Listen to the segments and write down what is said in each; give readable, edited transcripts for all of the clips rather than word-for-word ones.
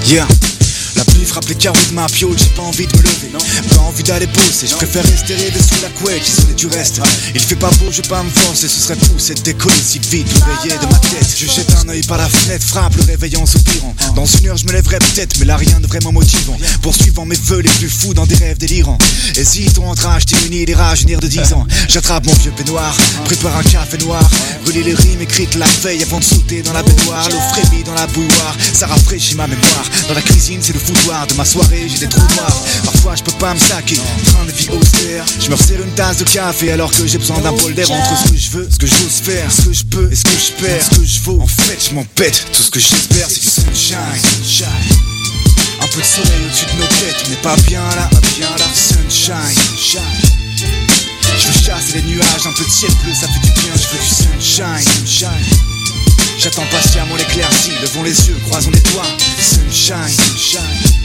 Yeah. La pluie frappe les carreaux de ma piole, j'ai pas envie de me lever, non. Pas envie d'aller bosser, je préfère rester rêver sous la couette, isolé du reste. Il fait pas beau, je vais pas me forcer, ce serait fou, c'est de décoller si vite, l'oreiller de ma tête. Je jette un œil par la fenêtre, frappe le réveil en soupirant. Dans une heure je me lèverai peut-être, mais là rien de vraiment motivant. Poursuivant mes vœux les plus fous dans des rêves délirants. Hésitons entre acheter une île et rajeunir de 10 ans. J'attrape mon vieux peignoir, prépare un café noir, relis les rimes écrites la veille avant de sauter dans la baignoire. L'eau frémit dans la bouilloire, ça rafraîchit ma mémoire. Dans la cuisine c'est le foutoir de ma soirée, j'ai des trous noirs. Parfois je peux pas me saquer, train de vie austère. Je me resserre une tasse de café alors que j'ai besoin d'un bol d'air. Entre ce que je veux, ce que j'ose faire, ce que je peux et ce que je perds, ce que je vaux. En fait je m'en pète, tout ce que j'espère c'est du sunshine. Un peu de soleil au-dessus de nos têtes, mais pas bien là, sunshine. Je veux chasser les nuages, un peu de ciel bleu, ça fait du bien, je veux du sunshine. J'attends patiemment l'éclaircie, levons les yeux, croisons les doigts. Sunshine.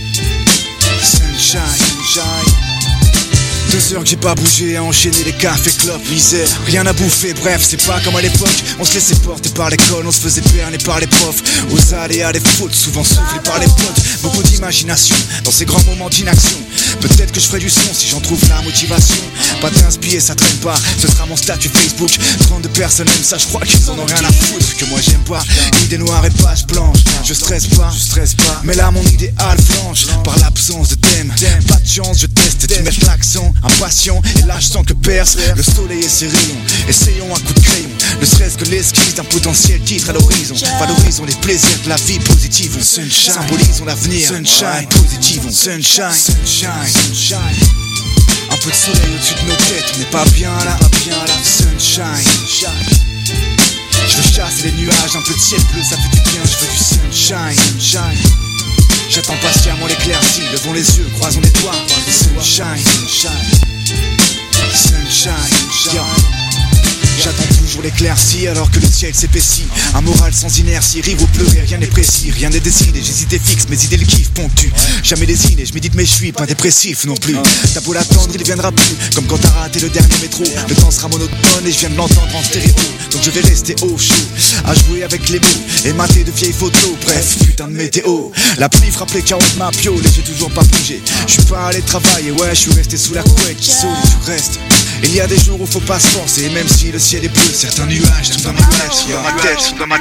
2 heures que j'ai pas bougé, à enchaîner les cafés, clopes, misère. Rien à bouffer, bref, c'est pas comme à l'époque. On se laissait porter par l'école, on se faisait berner par les profs. Aux aléas des fautes, souvent soufflés par les potes. Beaucoup d'imagination, dans ces grands moments d'inaction. Peut-être que je ferai du son si j'en trouve la motivation. Pas d'inspirer, ça traîne pas, ce sera mon statut Facebook. 32 personnes aiment ça, je crois qu'ils en ont rien à foutre. Que moi j'aime pas, idée noire et page blanche. Je stresse pas, mais là mon idéal flanche. Par l'absence de thème, pas de chance, je teste. Tu mets l'accent, impatient, et là je sens que perce le soleil et ses rayons. Essayons un coup de crayon, ne serait-ce que l'esquisse d'un potentiel titre à l'horizon. Valorisons les plaisirs de la vie, positive. Sunshine, symbolisons l'avenir. Sunshine, positive. Sunshine. Un peu de soleil au-dessus de nos têtes, mais pas bien là, sunshine. Je veux chasser les nuages, un peu de ciel bleu, ça fait du bien, je veux du sunshine. J'attends patiemment l'éclaircie, levons les yeux, croisons les doigts. Sunshine. J'attends toujours l'éclaircie alors que le ciel s'épaissit. Un moral sans inertie, rive au pleurer, rien n'est précis, rien n'est décidé. J'hésite et fixe, mes idées le kiff ponctuent. Jamais lésiné, je médite mais je suis pas dépressif non plus. T'as beau l'attendre, il viendra plus. Comme quand t'as raté le dernier métro. Le temps sera monotone et je viens de l'entendre en stéréo. Donc je vais rester au chaud, à jouer avec les mots et mater de vieilles photos. Bref, putain de météo. La pluie frappe les carreaux de ma piole et j'ai toujours pas bougé. Je suis pas allé travailler, ouais, je suis resté sous la couette qui saute et tu restes. Il y a des jours où faut pas se forcer, même si le ciel est bleu, certains nuages sont dans ma tête,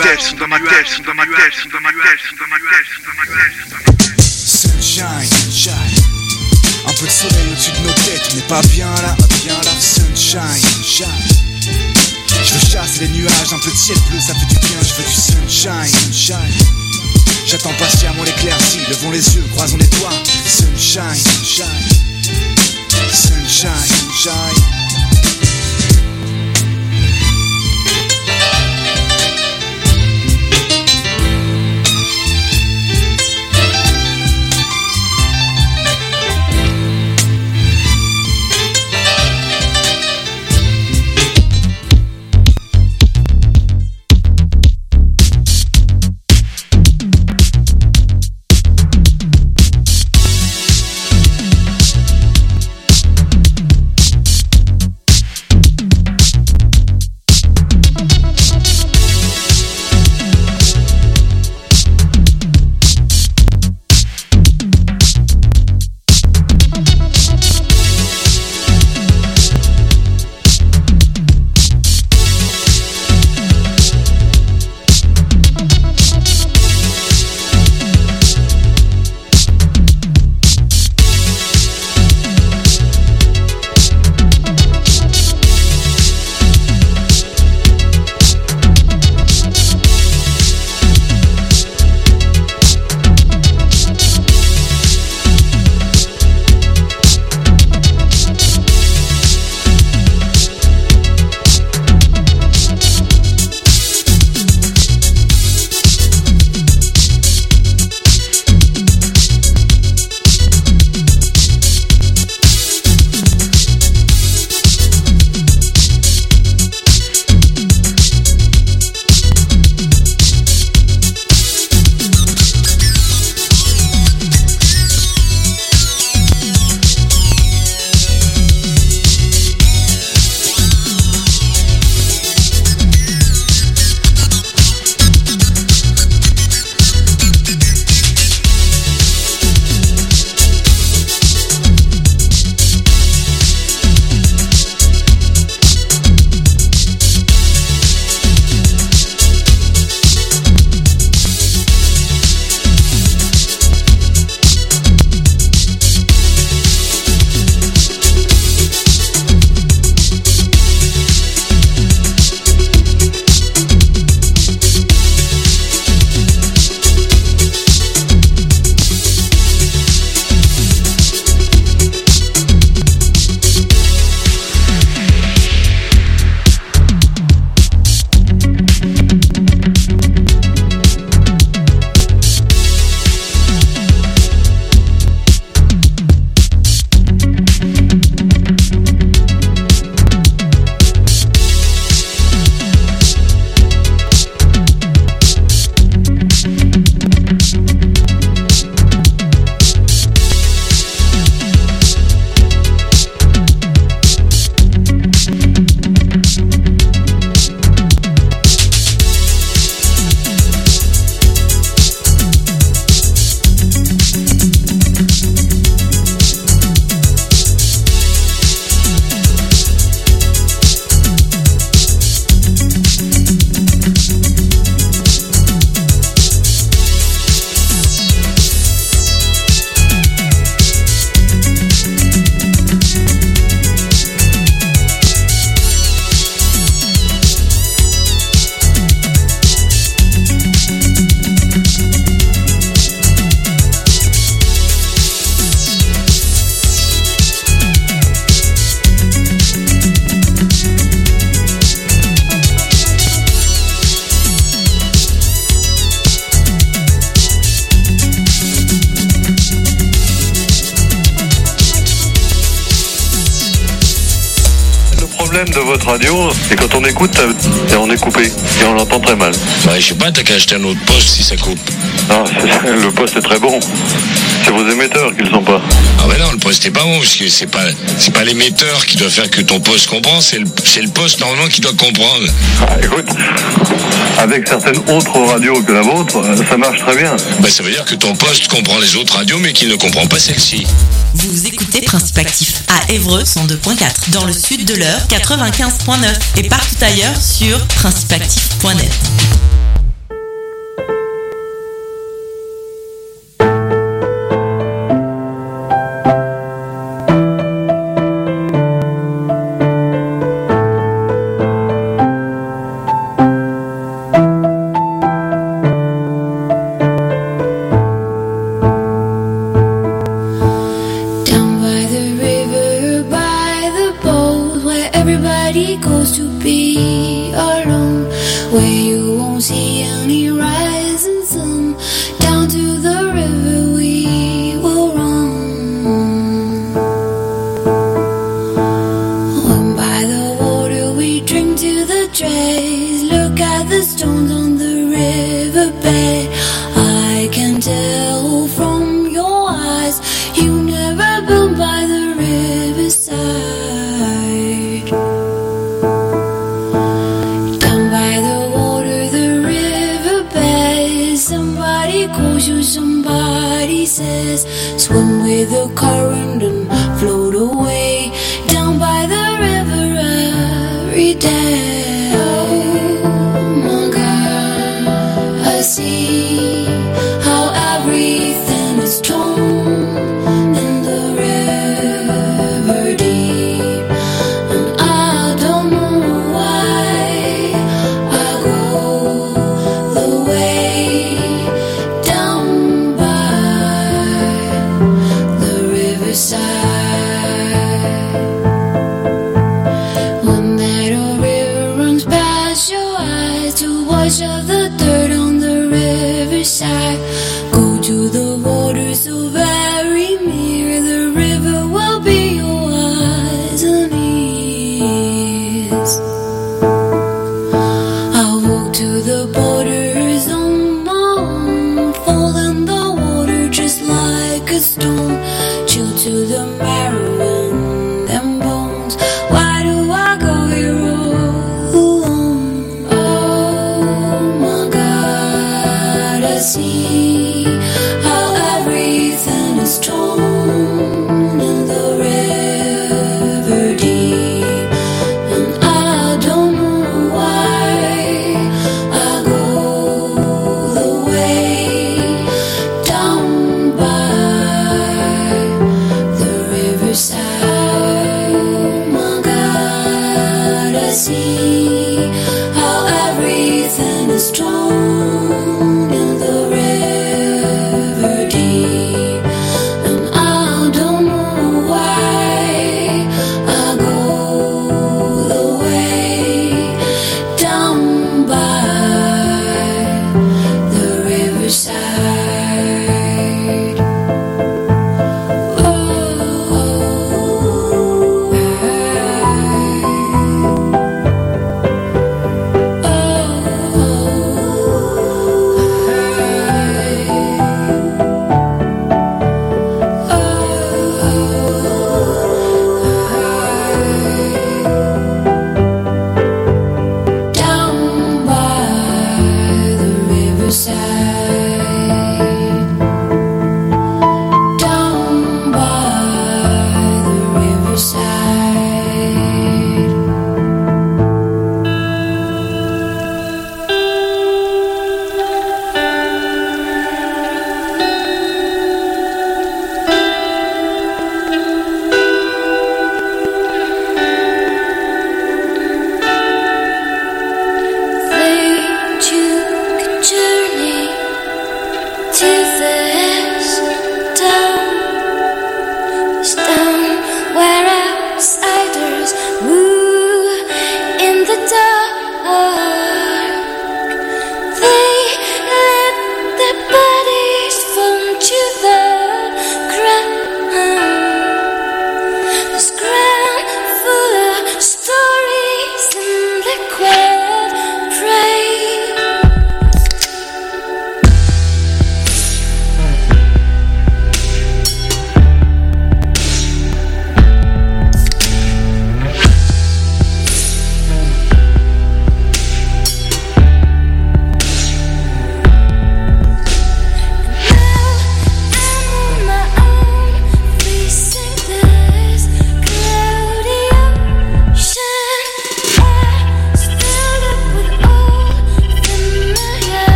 Sunshine. Un peu de soleil au-dessus de nos têtes, mais pas bien là, sunshine. Je veux chasser les nuages, un peu de ciel bleu, ça fait du bien, je veux du sunshine. J'attends patiemment l'éclaircie, levons les yeux, croisons les doigts. Sunshine. notre radio et quand on écoute, on est coupé et on l'entend très mal. Ouais, je sais pas, t'as qu'à acheter un autre poste si ça coupe. Non, le poste est très bon. C'est vos émetteurs qui le sont pas. Ah ouais non, le poste est pas bon parce que c'est pas l'émetteur qui doit faire que ton poste comprend, c'est le poste normalement qui doit comprendre. Ah, écoute, avec certaines autres radios que la vôtre, ça marche très bien. Bah ça veut dire que ton poste comprend les autres radios mais qu'il ne comprend pas celle-ci. Vous écoutez Principe Actif à Évreux 102.4, dans le sud de l'Eure 95.9 et partout ailleurs sur principeactif.net.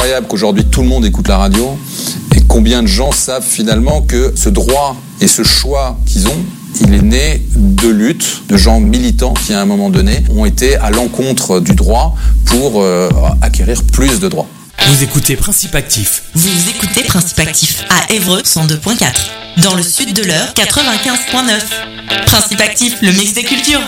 incroyable qu'aujourd'hui tout le monde écoute la radio et combien de gens savent finalement que ce droit et ce choix qu'ils ont, il est né de luttes de gens militants qui à un moment donné ont été à l'encontre du droit pour acquérir plus de droits. Vous écoutez Principe Actif. Vous écoutez Principe Actif à Évreux 102.4. Dans le sud de l'Eure 95.9. Principe Actif, le mix des cultures.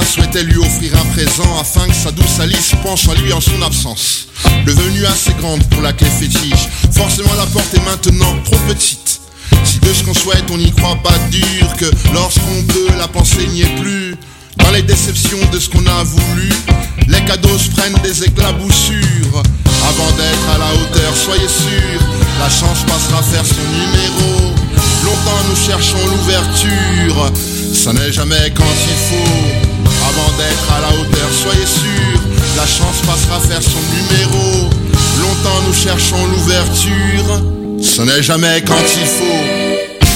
souhaitait lui offrir un présent afin que sa douce Alice penche à lui en son absence. Devenue assez grande pour la clé fétiche, forcément la porte est maintenant trop petite. Si de ce qu'on souhaite on n'y croit pas dur, que lorsqu'on peut la pensée n'y est plus. Dans les déceptions de ce qu'on a voulu, les cadeaux se prennent des éclaboussures. Avant d'être à la hauteur, soyez sûrs, la chance passera faire son numéro. Longtemps nous cherchons l'ouverture, ça n'est jamais quand il faut. Avant d'être à la hauteur, soyez sûrs, la chance passera faire son numéro. Longtemps nous cherchons l'ouverture, ce n'est jamais quand il faut.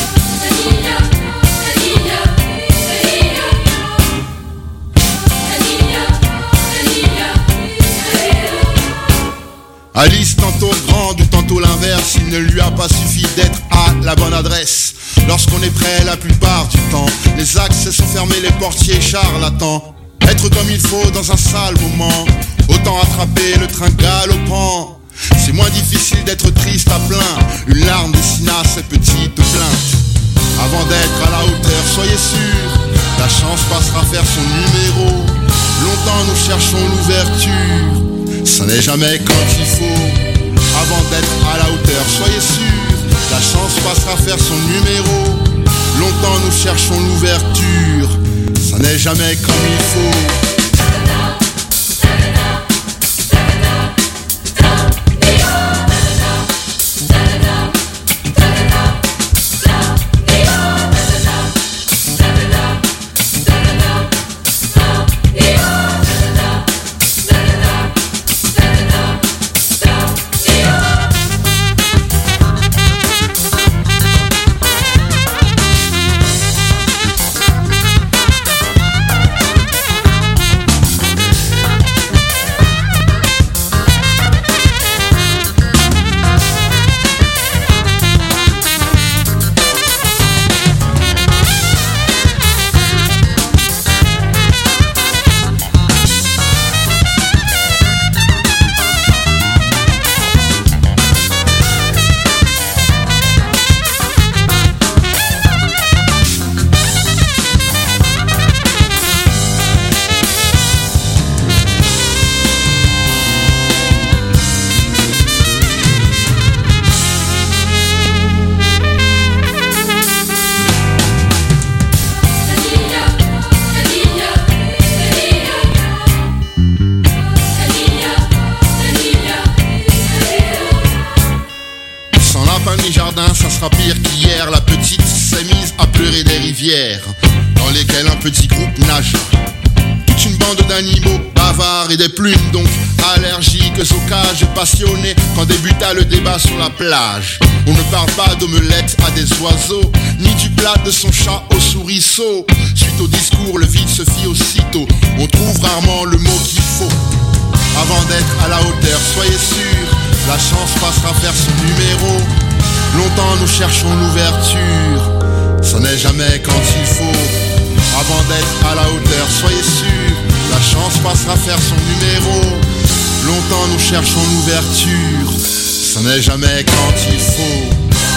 Alice tantôt grande ou tantôt l'inverse, il ne lui a pas suffi d'être à la bonne adresse. Lorsqu'on est prêt la plupart du temps, les axes sont fermés, les portiers charlatans. Être comme il faut dans un sale moment, autant attraper le train galopant. C'est moins difficile d'être triste à plein, une larme dessina ses petites plaintes. Avant d'être à la hauteur, soyez sûrs, la chance passera faire son numéro. Longtemps nous cherchons l'ouverture, ça n'est jamais quand il faut. Avant d'être à la hauteur, soyez sûrs, la chance passera faire son numéro. Longtemps nous cherchons l'ouverture, ça n'est jamais comme il faut. Ça sera pire qu'hier, la petite s'est mise à pleurer des rivières dans lesquelles un petit groupe nage. Toute une bande d'animaux bavards et des plumes donc allergiques aux cages, passionnés quand débuta le débat sur la plage. On ne parle pas d'omelette à des oiseaux, ni du plat de son chat au souriceau. Suite au discours, le vide se fit aussitôt, on trouve rarement le mot qu'il faut. Avant d'être à la hauteur, soyez sûrs, la chance passera faire son numéro. Longtemps nous cherchons l'ouverture, ça n'est jamais quand il faut. Avant d'être à la hauteur, soyez sûrs, la chance passera faire son numéro. Longtemps nous cherchons l'ouverture, ça n'est jamais quand il faut.